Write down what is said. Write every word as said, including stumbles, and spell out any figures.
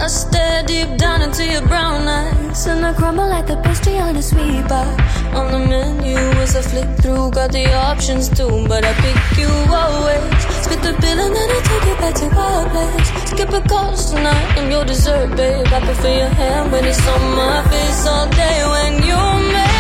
I stare deep down into your brown eyes, and I crumble like the pastry on a sweet bar. On the menu as I flick through, got the options too, but I pick you always. Split the bill and then I take it back to our place. Skip a course tonight, I'm your dessert, babe. I prefer your hand when it's on my face all day when you make